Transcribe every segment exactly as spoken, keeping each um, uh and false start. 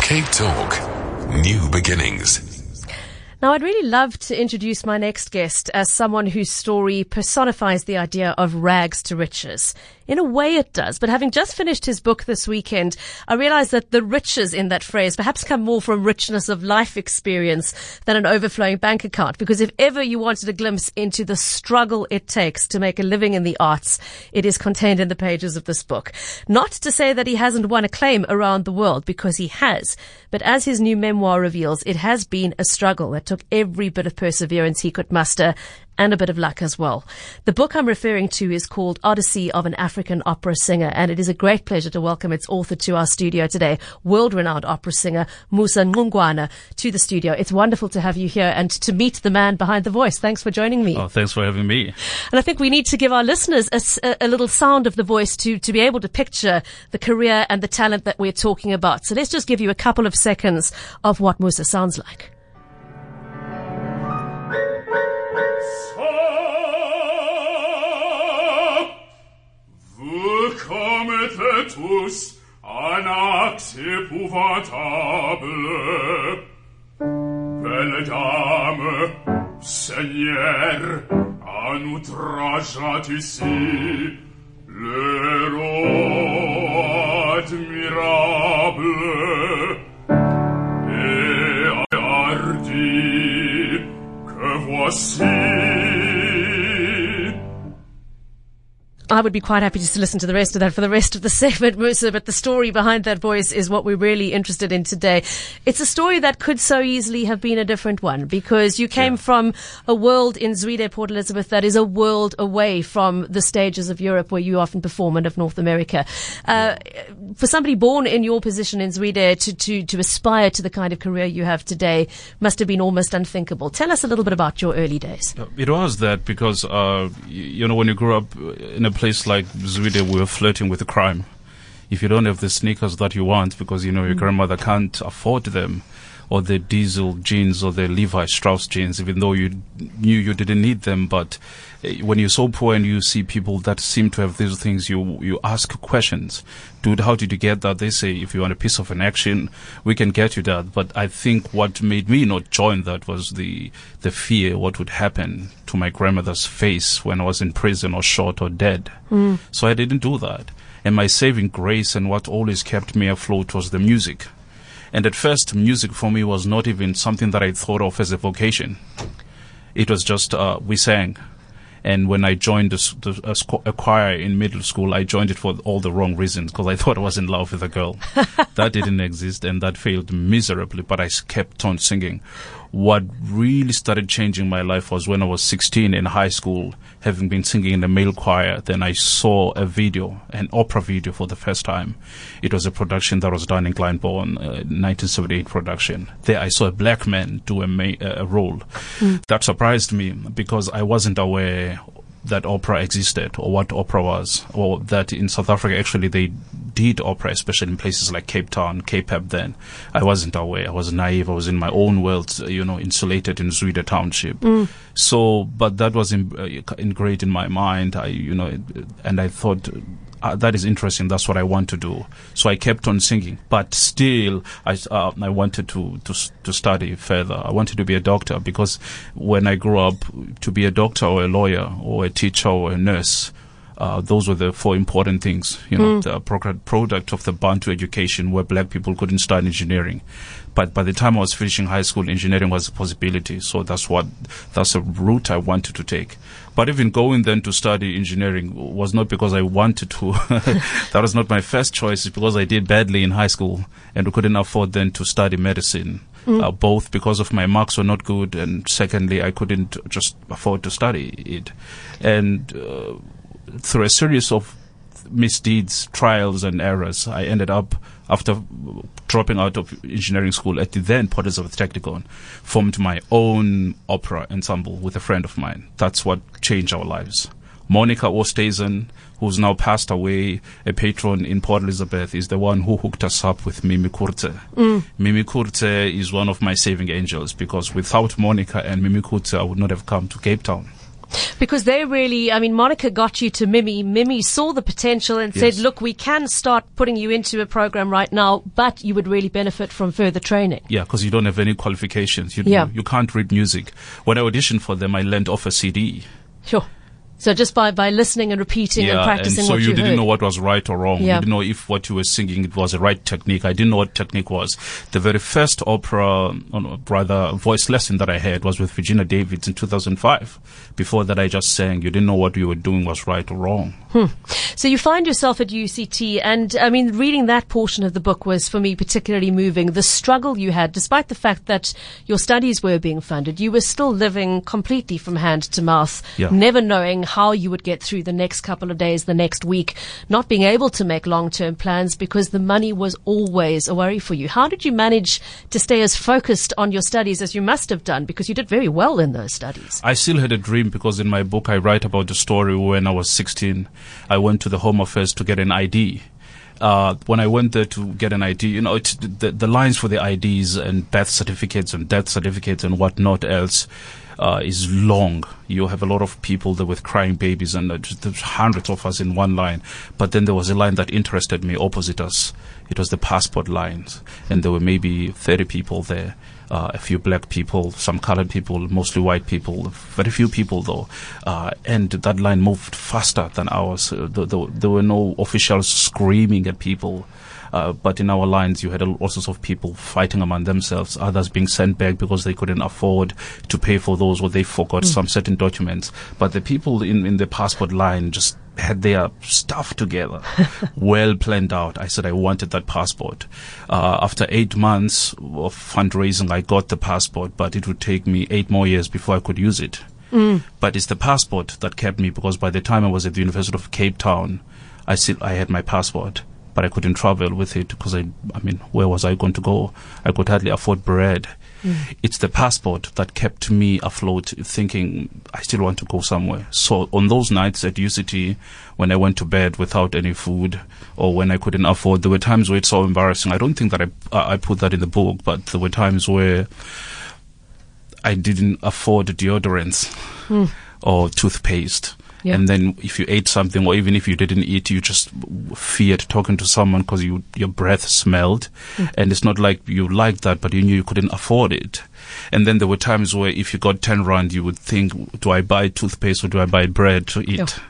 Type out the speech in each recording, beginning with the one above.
Cape Talk, new beginnings. Now, I'd really love to introduce my next guest as someone whose story personifies the idea of rags to riches. In a way it does, but having just finished his book this weekend, I realized that the riches in that phrase perhaps come more from richness of life experience than an overflowing bank account, because if ever you wanted a glimpse into the struggle it takes to make a living in the arts, it is contained in the pages of this book. Not to say that he hasn't won acclaim around the world, because he has, but as his new memoir reveals, it has been a struggle that took every bit of perseverance he could muster, and a bit of luck as well. The book I'm referring to is called Odyssey of an African Opera Singer, and it is a great pleasure to welcome its author to our studio today, world-renowned opera singer Musa Ngqungwana, to the studio. It's wonderful to have you here and to meet the man behind the voice. Thanks for joining me. Oh, thanks for having me. And I think we need to give our listeners a, a little sound of the voice to, to be able to picture the career and the talent that we're talking about. So let's just give you a couple of seconds of what Musa sounds like. Commettez tous un acte épouvantable. Belle dame, Seigneur, en outrageant ici l'héros admirable et hardi que voici. I would be quite happy just to listen to the rest of that for the rest of the segment, Musa, but the story behind that voice is what we're really interested in today. It's a story that could so easily have been a different one, because you came yeah. from a world in Zwide, Port Elizabeth, that is a world away from the stages of Europe where you often perform, and of North America. Uh, for somebody born in your position in Zwide to, to, to aspire to the kind of career you have today must have been almost unthinkable. Tell us a little bit about your early days. It was that because, uh, you know, when you grew up in a place like Zwide, we were flirting with crime. If you don't have the sneakers that you want because, you know, your mm. grandmother can't afford them, or the diesel jeans or the Levi Strauss jeans, even though you knew you didn't need them. But when you're so poor and you see people that seem to have these things, you you ask questions. Dude, how did you get that? They say, if you want a piece of an action, we can get you that. But I think what made me not join that was the the fear what would happen to my grandmother's face when I was in prison or shot or dead. Mm. So I didn't do that. And my saving grace and what always kept me afloat was the music. And at first, music for me was not even something that I thought of as a vocation. It was just, uh, we sang. And when I joined the, the, a choir in middle school, I joined it for all the wrong reasons, because I thought I was in love with a girl. That didn't exist, and that failed miserably, but I kept on singing. What really started changing my life was when I was sixteen in high school, having been singing in the male choir. Then I saw a video, an opera video for the first time. It was a production that was done in Glyndebourne, uh, nineteen seventy-eight production. There I saw a black man do a, ma- a role. Mm. That surprised me because I wasn't aware that opera existed or what opera was, or that in South Africa actually they did opera, especially in places like Cape Town, Cape Town then. I wasn't aware. I was naive. I was in my own world, you know, insulated in Zwide Township. Mm. So, but that was in, uh, ingrained in my mind, I, you know, and I thought, Uh, that is interesting. That's what I want to do. So I kept on singing, but still, I uh, I wanted to to to study further. I wanted to be a doctor, because when I grew up, to be a doctor or a lawyer or a teacher or a nurse, uh, those were the four important things. You know, mm. the pro- product of the Bantu education, where black people couldn't study engineering. But by the time I was finishing high school, engineering was a possibility. So that's what, that's a route I wanted to take. But even going then to study engineering was not because I wanted to. That was not my first choice. It's because I did badly in high school and couldn't afford then to study medicine. Mm. Uh, both because of my marks were not good, and secondly, I couldn't just afford to study it. And uh, through a series of misdeeds, trials and errors, I ended up, after dropping out of engineering school at the then Port Elizabeth Technikon, formed my own opera ensemble with a friend of mine. That's what changed our lives. Monica Oosthuizen, who's now passed away, a patron in Port Elizabeth, is the one who hooked us up with Mimi Kurte. Mm. Mimi Kurte is one of my saving angels, because without Monica and Mimi Kurte, I would not have come to Cape Town. Because they really, I mean, Monica got you to Mimi. Mimi saw the potential and Yes. said, look, we can start putting you into a program right now, but you would really benefit from further training. Yeah, because you don't have any qualifications. You, Yeah. you can't read music. When I auditioned for them, I learned off a C D. Sure. So just by, by listening and repeating and practicing and so what you, you didn't heard. know what was right or wrong. Yeah. You didn't know if what you were singing it was the right technique. I didn't know what technique was. The very first opera, or rather voice lesson that I had was with Virginia Davids in two thousand five. Before that, I just sang. You didn't know what you were doing was right or wrong. Hmm. So you find yourself at U C T, and I mean, reading that portion of the book was for me particularly moving. The struggle you had, despite the fact that your studies were being funded, you were still living completely from hand to mouth, Yeah. never knowing how you would get through the next couple of days, the next week, not being able to make long-term plans because the money was always a worry for you. How did you manage to stay as focused on your studies as you must have done, because you did very well in those studies? I still had a dream because in my book I write about the story when I was sixteen. I went to the Home Affairs to get an I D. Uh, when I went there to get an I D, you know, it's the, the lines for the I Ds and birth certificates and death certificates and whatnot else uh, is long. You have a lot of people there with crying babies, and uh, just, there's hundreds of us in one line. But then there was a line that interested me opposite us. It was the passport lines, and there were maybe thirty people there. Uh, a few black people, some colored people, mostly white people, very few people though. Uh, and that line moved faster than ours. Uh, th- th- there were no officials screaming at people. Uh, but in our lines, you had all sorts of people fighting among themselves, others being sent back because they couldn't afford to pay for those, or they forgot mm. some certain documents. But the people in, in the passport line just had their stuff together, well planned out. I said I wanted that passport. Uh, after eight months of fundraising, I got the passport, but it would take me eight more years before I could use it. Mm. But it's the passport that kept me, because by the time I was at the University of Cape Town, I still I had my passport, but I couldn't travel with it because I, I mean, where was I going to go? I could hardly afford bread. Mm. It's the passport that kept me afloat, thinking I still want to go somewhere. So on those nights at U C T, when I went to bed without any food, or when I couldn't afford, there were times where it's so embarrassing. I don't think that I I put that in the book, but there were times where I didn't afford deodorants mm. or toothpaste. Yeah. And then if you ate something, or even if you didn't eat, you just feared talking to someone because you, your breath smelled. Mm. And it's not like you liked that, but you knew you couldn't afford it. And then there were times where if you got ten rand, you would think, do I buy toothpaste or do I buy bread to eat? Yeah.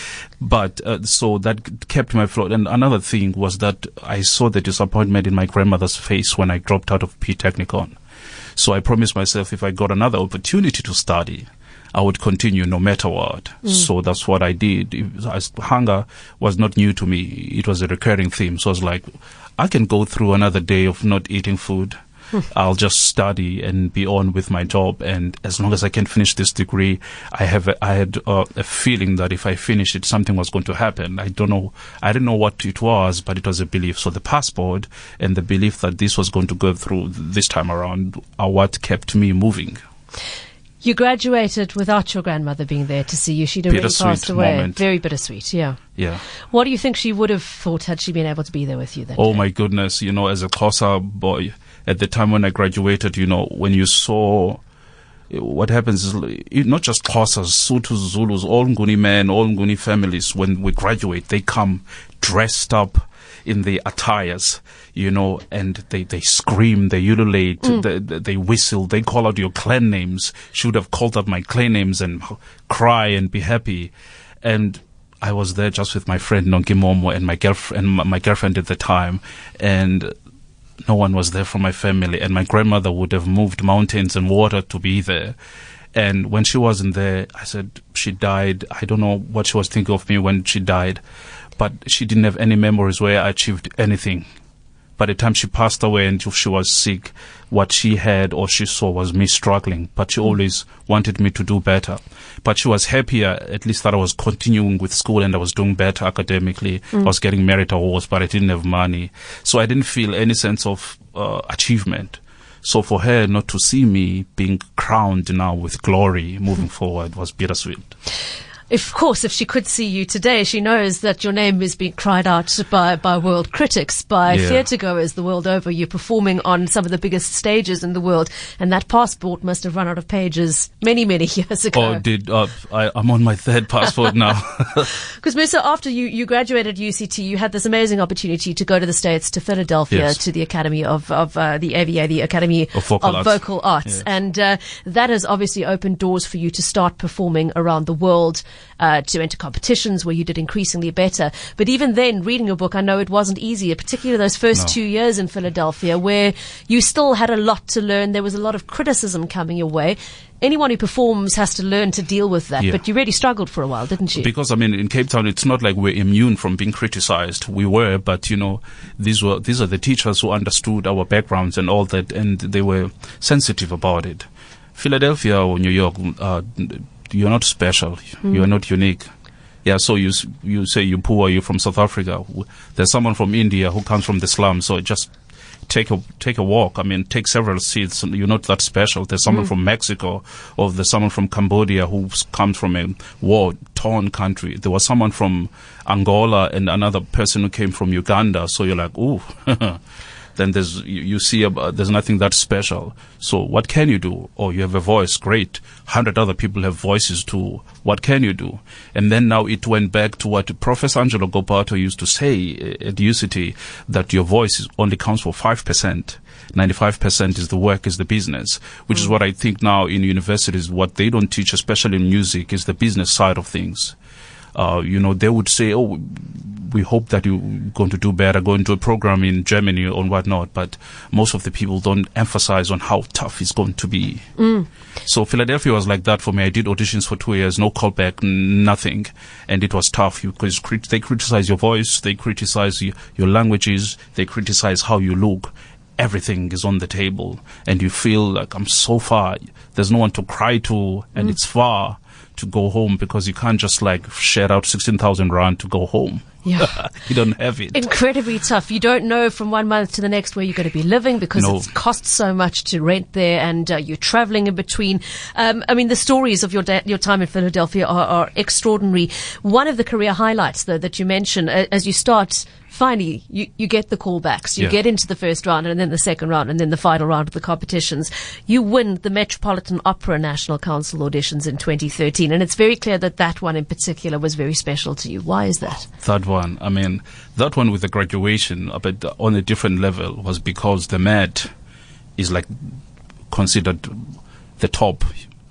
But uh, so that kept me afloat. And another thing was that I saw the disappointment in my grandmother's face when I dropped out of P Technikon. So I promised myself if I got another opportunity to study, I would continue no matter what. Mm. So that's what I did. It was, hunger was not new to me. It was a recurring theme. So I was like, I can go through another day of not eating food. Mm. I'll just study and be on with my job. And as long as I can finish this degree, I have a, I had uh, a feeling that if I finished it, something was going to happen. I don't know. I didn't know what it was, but it was a belief. So the passport and the belief that this was going to go through this time around are what kept me moving. You graduated without your grandmother being there to see you. She'd already passed away. Moment. Very bittersweet, yeah. Yeah. What do you think she would have thought had she been able to be there with you then? Oh day? my goodness, you know, as a Xhosa boy, at the time when I graduated, you know, when you saw what happens is not just Xhosas, Sothos, Zulus, all Nguni men, all Nguni families, when we graduate, they come dressed up in the attires, you know, and they, they scream, they ululate, mm. they, they whistle, they call out your clan names. Should have called out my clan names and cry and be happy. And I was there just with my friend Nonki Momo and my girlfriend, my, my girlfriend at the time, and no one was there from my family. And my grandmother would have moved mountains and water to be there. And when she wasn't there, I said, she died. I don't know what she was thinking of me when she died, but she didn't have any memories where I achieved anything. By the time she passed away and she was sick, what she had or she saw was me struggling. But she always wanted me to do better. But she was happier, at least, that I was continuing with school and I was doing better academically. Mm. I was getting merit awards, but I didn't have money. So I didn't feel any sense of uh, achievement. So for her not to see me being crowned now with glory moving forward was bittersweet. Of course, if she could see you today, she knows that your name is being cried out by, by world critics, by Yeah. theatregoers the world over. You're performing on some of the biggest stages in the world, and that passport must have run out of pages many, many years ago. Oh, did uh, I, I'm on my third passport now. Because Musa, after you, you graduated U C T, you had this amazing opportunity to go to the States, to Philadelphia, Yes. to the Academy of, of uh, the A V A, the Academy Of Vocal Arts. Vocal Arts. Yes. And uh, that has obviously opened doors for you to start performing around the world, uh, to enter competitions where you did increasingly better. But even then, reading your book, I know it wasn't easy, particularly those first No. two years in Philadelphia, where you still had a lot to learn. There was a lot of criticism coming your way. Anyone who performs has to learn to deal with that. Yeah. But you really struggled for a while, didn't you? Because I mean, in Cape Town, it's not like we're immune from being criticized. We were, but you know, these were these are the teachers who understood our backgrounds and all that, and they were sensitive about it. Philadelphia or New York, uh, you're not special. Mm. You're not unique. Yeah, so you s- you say you're poor, you're from South Africa. There's someone from India who comes from the slums, so just take a take a walk. I mean, take several seats. You're not that special. There's someone from Mexico, or there's someone from Cambodia who comes from a war-torn country. There was someone from Angola and another person who came from Uganda. So you're like, ooh. Then there's you, you see uh, there's nothing that special. So what can you do? Oh, you have a voice, great. Hundred other people have voices too. What can you do? And then now it went back to what Professor Angelo Gopato used to say uh, at U C T, that your voice is, only counts for five percent. ninety-five percent is the work, is the business, which is what I think now in universities, what they don't teach, especially in music, is the business side of things. Uh, you know, they would say, oh, we hope that you're going to do better, go into a program in Germany or whatnot, but most of the people don't emphasize on how tough it's going to be. Mm. So Philadelphia was like that for me. I did auditions for two years, no callback, nothing, and it was tough because crit- they criticize your voice, they criticize y- your languages, they criticize how you look. Everything is on the table, and you feel like I'm so far. There's no one to cry to, and mm. it's far to go home because you can't just like share out sixteen thousand rand to go home. Yeah. You don't have it. Incredibly tough. You don't know from one month to the next where you're going to be living because No. it costs so much to rent there, and uh, you're traveling in between. Um, I mean, the stories of your da- your time in Philadelphia are, are extraordinary. One of the career highlights, though, that you mention, uh, as you start, finally, you, you get the callbacks. You Yeah. get into the first round and then the second round and then the final round of the competitions. You win the Metropolitan Opera National Council auditions in twenty thirteen, and it's very clear that that one in particular was very special to you. Why is that? That one, I mean, that one with the graduation, uh, but on a different level, was because the Met is like considered the top,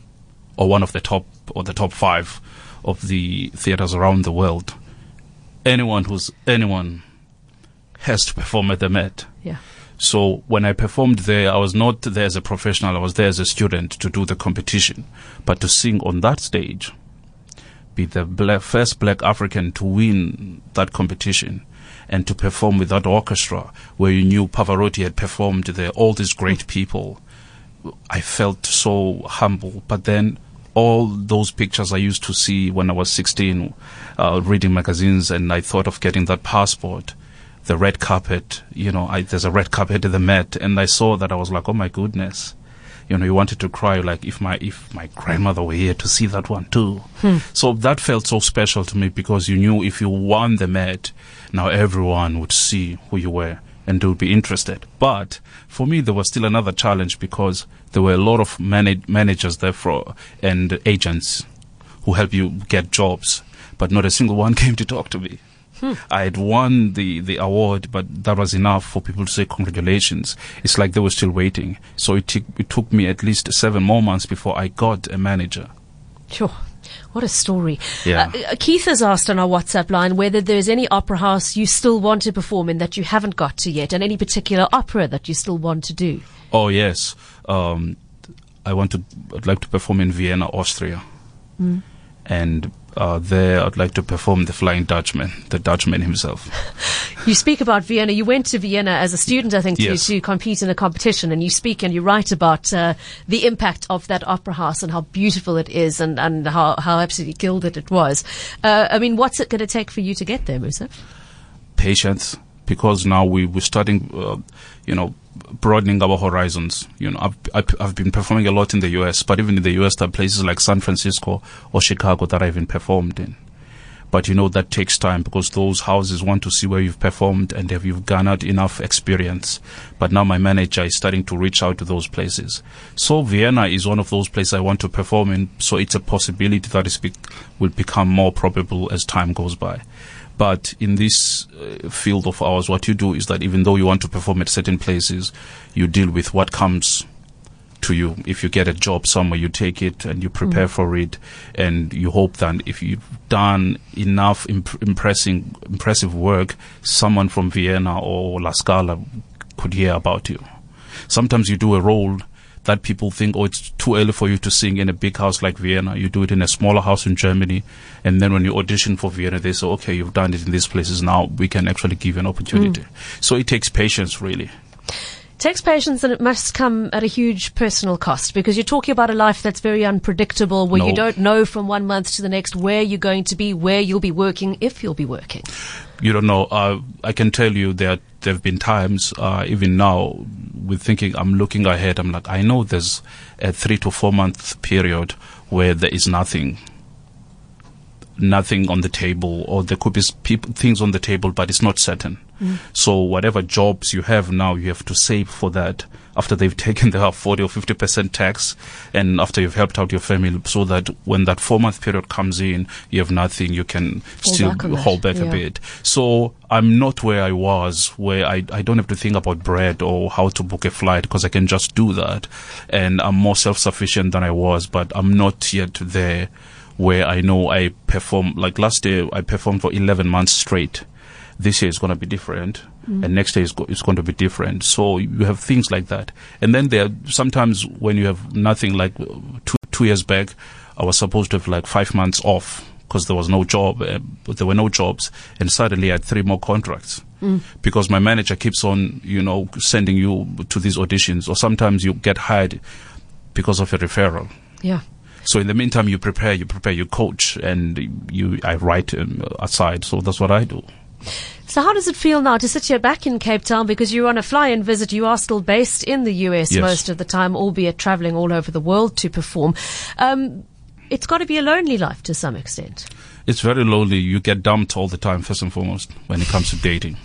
or one of the top, or the top five of the theaters around the world. Anyone who's anyone has to perform at the Met. Yeah. So when I performed there, I was not there as a professional. I was there as a student to do the competition, but to sing on that stage, be the black, first black African to win that competition, and to perform with that orchestra where you knew Pavarotti had performed there, all these great people. I felt so humble. But then all those pictures I used to see when I was sixteen, uh, reading magazines, and I thought of getting that passport, the red carpet, you know, I, there's a red carpet at the Met, and I saw that. I was like, oh my goodness. You know, you wanted to cry, like if my if my grandmother were here to see that one too. Hmm. So that felt so special to me because you knew if you won the Met, now everyone would see who you were and they would be interested. But for me, there was still another challenge because there were a lot of manage- managers there for, and agents who help you get jobs, but not a single one came to talk to me. Hmm. I had won the, the award, but that was enough for people to say congratulations. It's like they were still waiting. So it, t- it took me at least seven more months before I got a manager. Sure. What a story. Yeah. Uh, Keith has asked on our WhatsApp line whether there's any opera house you still want to perform in that you haven't got to yet, and any particular opera that you still want to do. Oh, yes. Um, I want to, I'd like to perform in Vienna, Austria. Mm. And uh, there I'd like to perform the Flying Dutchman, the Dutchman himself. You speak about Vienna. You went to Vienna as a student, I think, to, Yes. to compete in a competition, and you speak and you write about uh, the impact of that opera house and how beautiful it is, and, and how, how absolutely gilded it was. Uh, I mean, what's it going to take for you to get there, Musa? Patience, because now we, we're starting, uh, you know, broadening our horizons. You know, I've, I've, I've been performing a lot in the U S, but even in the U S, there are places like San Francisco or Chicago that I've been performed in. But, you know, that takes time because those houses want to see where you've performed and have you've garnered enough experience. But now my manager is starting to reach out to those places. So Vienna is one of those places I want to perform in. So it's a possibility that it be- will become more probable as time goes by. But in this uh, field of ours, what you do is that even though you want to perform at certain places, you deal with what comes to you. If you get a job somewhere, you take it and you prepare mm. for it, and you hope that if you've done enough imp- impressing, impressive work, someone from Vienna or La Scala could hear about you. Sometimes you do a role that people think, oh, it's too early for you to sing in a big house like Vienna. You do it in a smaller house in Germany, and then when you audition for Vienna, they say, okay, you've done it in these places, now we can actually give you an opportunity. Mm. So it takes patience, really. Takes patience, and it must come at a huge personal cost, because you're talking about a life that's very unpredictable, where no. you don't know from one month to the next where you're going to be, where you'll be working, if you'll be working. You don't know. Uh, I can tell you that there have been times, uh, even now, with thinking I'm looking ahead, I'm like, I know there's a three to four month period where there is nothing. Nothing on the table, or there could be people, things on the table, but it's not certain. Mm. So whatever jobs you have now, you have to save for that after they've taken their forty or fifty percent tax, and after you've helped out your family, so that when that four month period comes in, you have nothing, you can hold still back hold back yeah. a bit. So I'm not where I was, where I, I don't have to think about bread or how to book a flight, because I can just do that. And I'm more self-sufficient than I was, but I'm not yet there where I know I perform. Like last year, I performed for eleven months straight. This year is going to be different, mm. and next year is, go- is going to be different. So you have things like that. And then there are sometimes when you have nothing, like two, two years back, I was supposed to have like five months off because there was no job, uh, but there were no jobs. And suddenly I had three more contracts mm. because my manager keeps on, you know, sending you to these auditions, or sometimes you get hired because of a referral. Yeah. So in the meantime, you prepare, you prepare, you coach, and you, I write um, aside. So that's what I do. So how does it feel now to sit here back in Cape Town, because you're on a fly-in visit? You are still based in the U S yes. most of the time, albeit traveling all over the world to perform. Um, it's got to be a lonely life to some extent. It's very lonely. You get dumped all the time, first and foremost, when it comes to dating.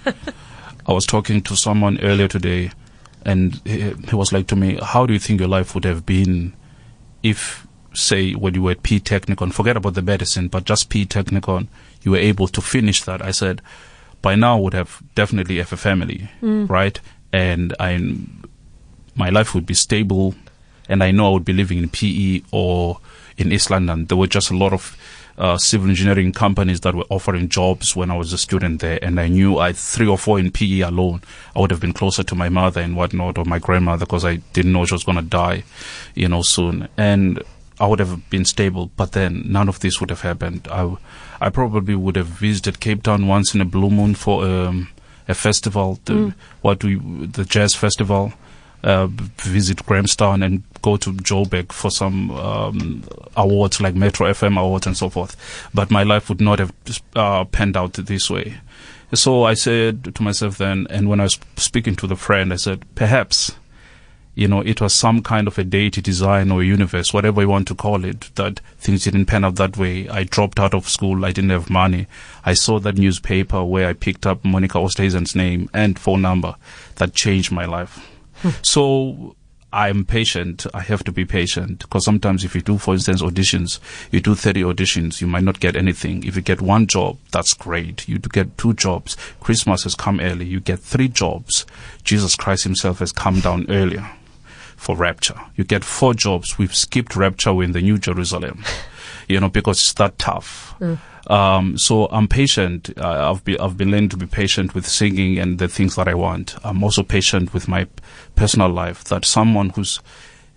I was talking to someone earlier today, and he, he was like to me, how do you think your life would have been if, say, when you were at P Technikon, forget about the medicine, but just P Technikon, you were able to finish that? I said, by now I would have definitely have a family, mm. right? And I, my life would be stable, and I know I would be living in P E or in East London. There were just a lot of uh, civil engineering companies that were offering jobs when I was a student there, and I knew I three or four in P E alone, I would have been closer to my mother and whatnot, or my grandmother, because I didn't know she was going to die, you know, soon. And I would have been stable, but then none of this would have happened. I, I probably would have visited Cape Town once in a blue moon for um, a festival, the, mm. what we, the jazz festival, uh, visit Grahamstown and go to Joburg for some um, awards like Metro F M awards and so forth. But my life would not have uh, panned out this way. So I said to myself then, and when I was speaking to the friend, I said, perhaps, you know, it was some kind of a deity design or a universe, whatever you want to call it, that things didn't pan out that way. I dropped out of school. I didn't have money. I saw that newspaper where I picked up Monica Oosthuizen's name and phone number. That changed my life. Hmm. So I'm patient. I have to be patient, because sometimes if you do, for instance, auditions, you do thirty auditions, you might not get anything. If you get one job, that's great. You get two jobs. Christmas has come early. You get three jobs. Jesus Christ himself has come down earlier for Rapture. You get four jobs. We've skipped Rapture. We're in the New Jerusalem, you know, because it's that tough. Mm. Um, so I'm patient. Uh, I've been, I've been learning to be patient with singing and the things that I want. I'm also patient with my personal life, that someone who's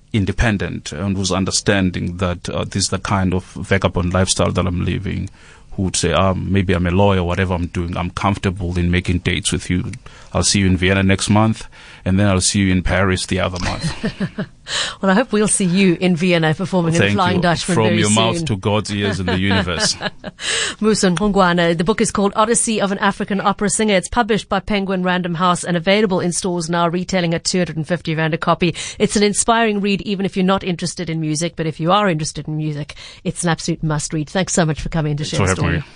independent and who's understanding that uh, this is the kind of vagabond lifestyle that I'm living who would say, um, maybe I'm a lawyer, whatever I'm doing, I'm comfortable in making dates with you. I'll see you in Vienna next month, and then I'll see you in Paris the other month. Well, I hope we'll see you in Vienna performing Thank in Flying you. Dutchman From very your soon. mouth to God's ears in the universe. Musa Ngongwana. The book is called Odyssey of an African Opera Singer. It's published by Penguin Random House and available in stores now, retailing at two hundred fifty rand a copy. It's an inspiring read, even if you're not interested in music, but if you are interested in music, it's an absolute must read. Thanks so much for coming to share So the happy. story.